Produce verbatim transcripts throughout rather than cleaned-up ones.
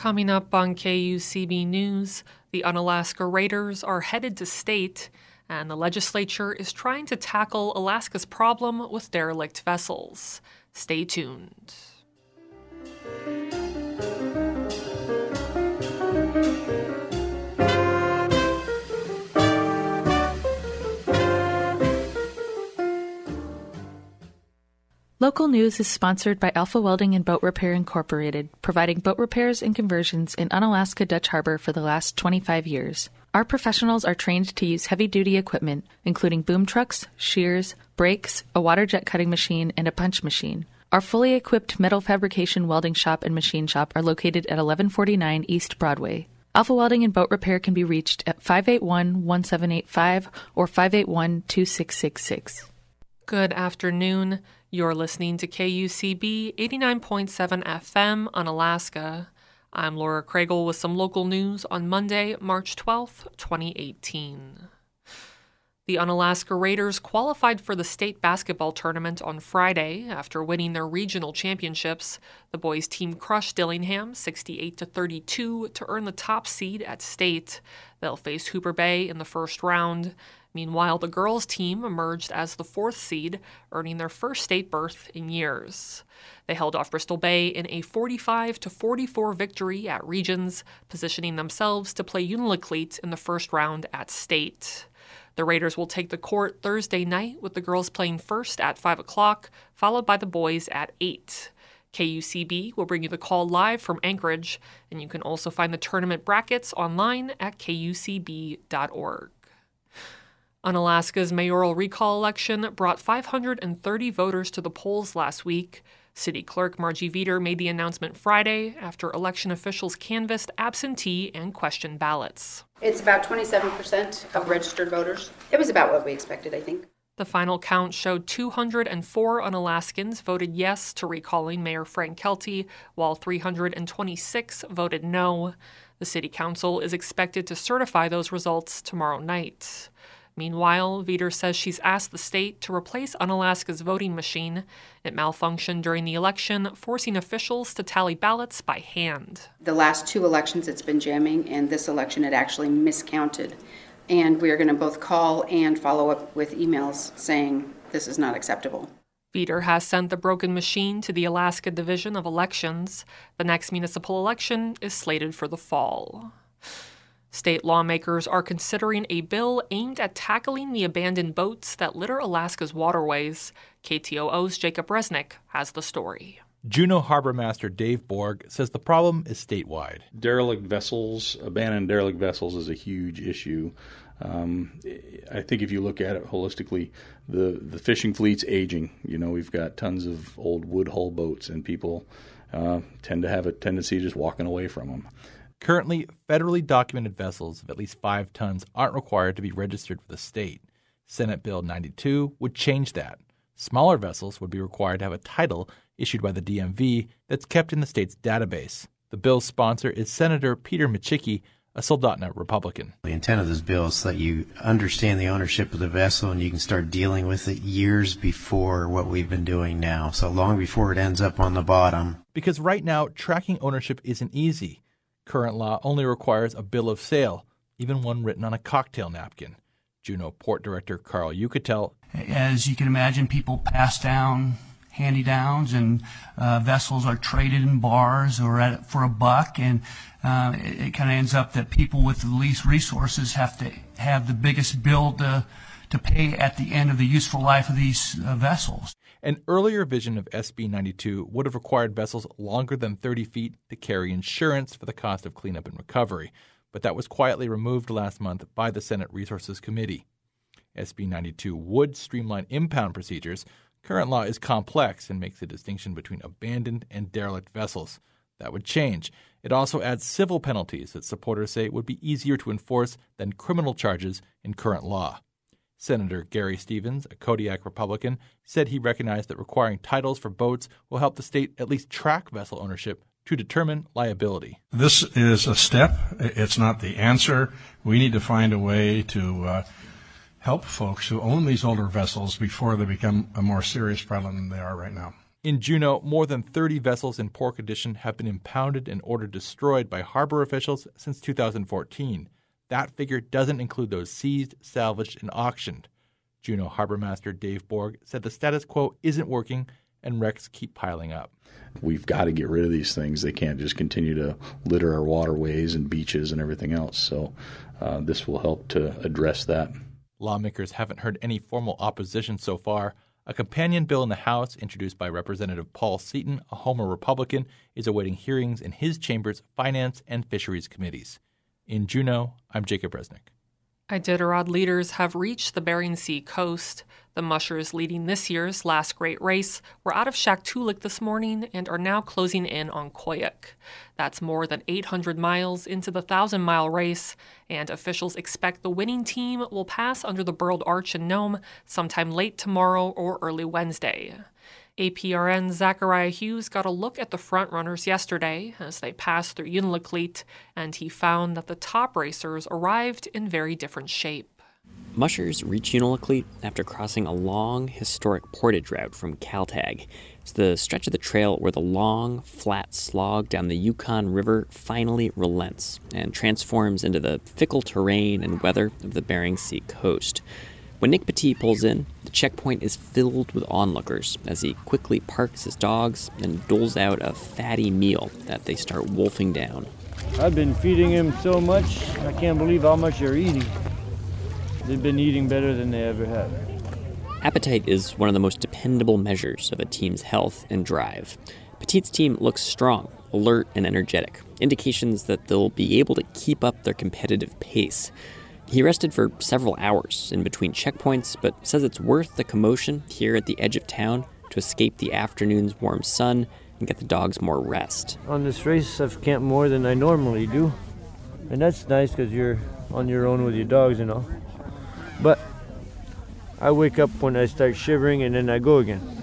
Coming up on K U C B News, the Unalaska Raiders are headed to state, and the legislature is trying to tackle Alaska's problem with derelict vessels. Stay tuned. Local News is sponsored by Alpha Welding and Boat Repair Incorporated, providing boat repairs and conversions in Unalaska Dutch Harbor for the last twenty-five years. Our professionals are trained to use heavy-duty equipment, including boom trucks, shears, brakes, a water jet cutting machine, and a punch machine. Our fully equipped metal fabrication welding shop and machine shop are located at eleven forty-nine East Broadway. Alpha Welding and Boat Repair can be reached at five eight one, one seven eight five or five eight one, two six six six. Good afternoon. You're listening to K U C B eighty-nine point seven F M on Alaska. I'm Laura Craigle with some local news on Monday, March twelfth, twenty eighteen. The Unalaska Raiders qualified for the state basketball tournament on Friday after winning their regional championships. The boys' team crushed Dillingham sixty-eight to thirty-two to earn the top seed at state. They'll face Hooper Bay in the first round. Meanwhile, the girls' team emerged as the fourth seed, earning their first state berth in years. They held off Bristol Bay in a forty-five to forty-four victory at Regions, positioning themselves to play Unalakleet in the first round at state. The Raiders will take the court Thursday night, with the girls playing first at five o'clock, followed by the boys at eight. K U C B will bring you the call live from Anchorage, and you can also find the tournament brackets online at K U C B dot org. Unalaska's mayoral recall election brought five hundred thirty voters to the polls last week. City Clerk Margie Veeder made the announcement Friday after election officials canvassed absentee and question ballots. It's about twenty-seven percent of registered voters. It was about what we expected, I think. The final count showed two hundred four Unalaskans voted yes to recalling Mayor Frank Kelty, while three hundred twenty-six voted no. The city council is expected to certify those results tomorrow night. Meanwhile, Veeder says she's asked the state to replace Unalaska's voting machine. It malfunctioned during the election, forcing officials to tally ballots by hand. The last two elections it's been jamming, and this election it actually miscounted. And we are going to both call and follow up with emails saying this is not acceptable. Veeder has sent the broken machine to the Alaska Division of Elections. The next municipal election is slated for the fall. State lawmakers are considering a bill aimed at tackling the abandoned boats that litter Alaska's waterways. K T O O's Jacob Resnick has the story. Juneau Harbor Master Dave Borg says the problem is statewide. Derelict vessels, abandoned derelict vessels is a huge issue. Um, I think if you look at it holistically, the, the fishing fleet's aging. You know, we've got tons of old wood hull boats, and people uh, tend to have a tendency of just walking away from them. Currently, federally documented vessels of at least five tons aren't required to be registered with the state. Senate Bill ninety-two would change that. Smaller vessels would be required to have a title issued by the D M V that's kept in the state's database. The bill's sponsor is Senator Peter Michicki, a Soldotna Republican. The intent of this bill is that you understand the ownership of the vessel and you can start dealing with it years before what we've been doing now, so long before it ends up on the bottom. Because right now, tracking ownership isn't easy. Current law only requires a bill of sale, even one written on a cocktail napkin. Juneau Port Director Carl Yucatel. As you can imagine, people pass down handy-downs, and uh, vessels are traded in bars or at, for a buck, and uh, it, it kind of ends up that people with the least resources have to have the biggest bill to, to pay at the end of the useful life of these uh, vessels. An earlier vision of S B ninety-two would have required vessels longer than thirty feet to carry insurance for the cost of cleanup and recovery, but that was quietly removed last month by the Senate Resources Committee. S B ninety-two would streamline impound procedures. Current law is complex and makes a distinction between abandoned and derelict vessels. That would change. It also adds civil penalties that supporters say would be easier to enforce than criminal charges in current law. Senator Gary Stevens, a Kodiak Republican, said he recognized that requiring titles for boats will help the state at least track vessel ownership to determine liability. This is a step. It's not the answer. We need to find a way to uh, help folks who own these older vessels before they become a more serious problem than they are right now. In Juneau, more than thirty vessels in poor condition have been impounded and ordered destroyed by harbor officials since two thousand fourteen. That figure doesn't include those seized, salvaged, and auctioned. Juneau Harbor Master Dave Borg said the status quo isn't working and wrecks keep piling up. We've got to get rid of these things. They can't just continue to litter our waterways and beaches and everything else. So uh, this will help to address that. Lawmakers haven't heard any formal opposition so far. A companion bill in the House, introduced by Representative Paul Seaton, a Homer Republican, is awaiting hearings in his chamber's Finance and Fisheries committees. In Juneau, I'm Jacob Resnick. Iditarod leaders have reached the Bering Sea coast. The mushers leading this year's last great race were out of Shaktoolik this morning and are now closing in on Koyuk. That's more than eight hundred miles into the thousand-mile race, and officials expect the winning team will pass under the Burled Arch in Nome sometime late tomorrow or early Wednesday. A P R N's Zachariah Hughes got a look at the front-runners yesterday as they passed through Unalakleet, and he found that the top racers arrived in very different shape. Mushers reach Unalakleet after crossing a long, historic portage route from Kaltag. It's the stretch of the trail where the long, flat slog down the Yukon River finally relents and transforms into the fickle terrain and weather of the Bering Sea coast. When Nick Petit pulls in, the checkpoint is filled with onlookers as he quickly parks his dogs and doles out a fatty meal that they start wolfing down. I've been feeding him so much, I can't believe how much they're eating. They've been eating better than they ever have. Appetite is one of the most dependable measures of a team's health and drive. Petit's team looks strong, alert, and energetic, indications that they'll be able to keep up their competitive pace. He rested for several hours in between checkpoints, but says it's worth the commotion here at the edge of town to escape the afternoon's warm sun and get the dogs more rest. On this race, I've camped more than I normally do. And that's nice because you're on your own with your dogs and all. But I wake up when I start shivering and then I go again.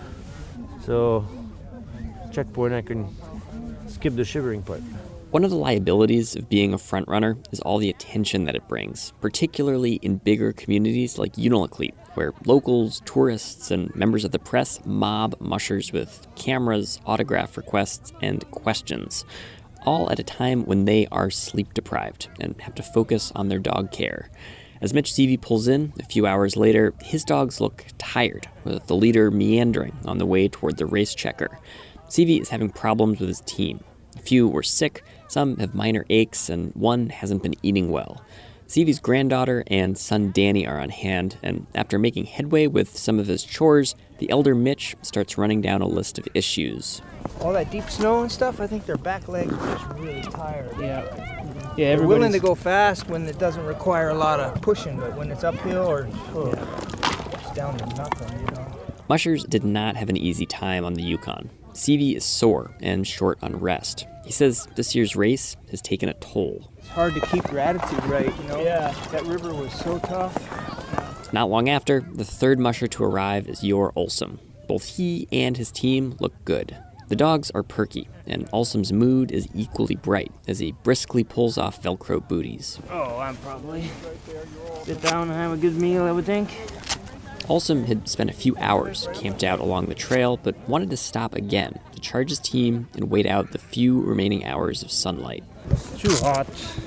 So, checkpoint, I can skip the shivering part. One of the liabilities of being a frontrunner is all the attention that it brings, particularly in bigger communities like Unalakleet, where locals, tourists, and members of the press mob mushers with cameras, autograph requests, and questions, all at a time when they are sleep-deprived and have to focus on their dog care. As Mitch Seavey pulls in a few hours later, his dogs look tired, with the leader meandering on the way toward the race checker. Seavey is having problems with his team. A few were sick, some have minor aches, and one hasn't been eating well. Seavey's granddaughter and son Danny are on hand, and after making headway with some of his chores, the elder Mitch starts running down a list of issues. All that deep snow and stuff, I think their back legs are just really tired. Yeah. Yeah, they're willing to go fast when it doesn't require a lot of pushing, but when it's uphill or oh, yeah. It's down to nothing, you know. Mushers did not have an easy time on the Yukon. Seavey is sore and short on rest. He says this year's race has taken a toll. It's hard to keep your attitude right, you know? Yeah. That river was so tough. Not long after, the third musher to arrive is Yor Olsum. Both he and his team look good. The dogs are perky, and Olsum's mood is equally bright as he briskly pulls off Velcro booties. Oh, I'm probably sit down and have a good meal, I would think. Olsum had spent a few hours camped out along the trail, but wanted to stop again to charge his team and wait out the few remaining hours of sunlight. It's too hot,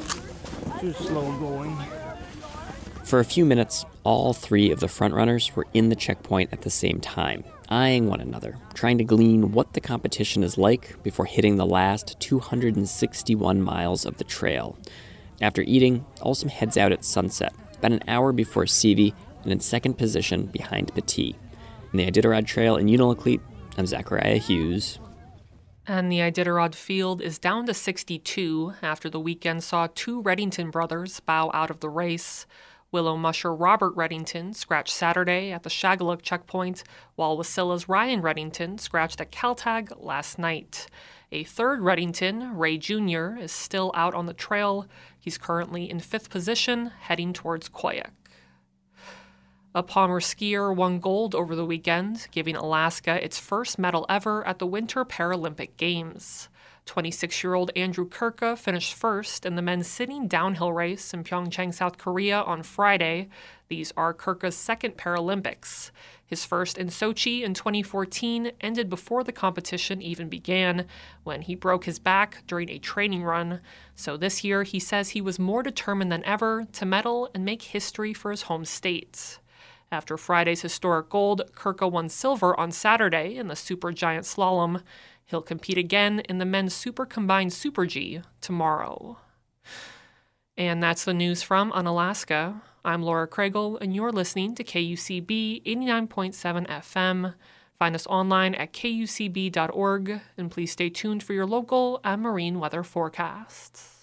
too slow going. For a few minutes, all three of the frontrunners were in the checkpoint at the same time, eyeing one another, trying to glean what the competition is like before hitting the last two hundred sixty-one miles of the trail. After eating, Olsum heads out at sunset, about an hour before Seavey, and in second position behind Petit. In the Iditarod Trail in Unalakleet, I'm Zachariah Hughes. And the Iditarod field is down to sixty-two after the weekend saw two Reddington brothers bow out of the race. Willow musher Robert Reddington scratched Saturday at the Shagaluk checkpoint, while Wasilla's Ryan Reddington scratched at Kaltag last night. A third Reddington, Ray Junior, is still out on the trail. He's currently in fifth position, heading towards Koyuk. A Palmer skier won gold over the weekend, giving Alaska its first medal ever at the Winter Paralympic Games. twenty-six-year-old Andrew Kirka finished first in the men's sitting downhill race in Pyeongchang, South Korea on Friday. These are Kirka's second Paralympics. His first in Sochi in twenty fourteen ended before the competition even began, when he broke his back during a training run. So this year, he says he was more determined than ever to medal and make history for his home state. After Friday's historic gold, Kirka won silver on Saturday in the supergiant slalom. He'll compete again in the men's super combined Super G tomorrow. And that's the news from Unalaska. I'm Laura Kragel, and you're listening to K U C B eighty-nine point seven F M. Find us online at K U C B dot org, and please stay tuned for your local and marine weather forecasts.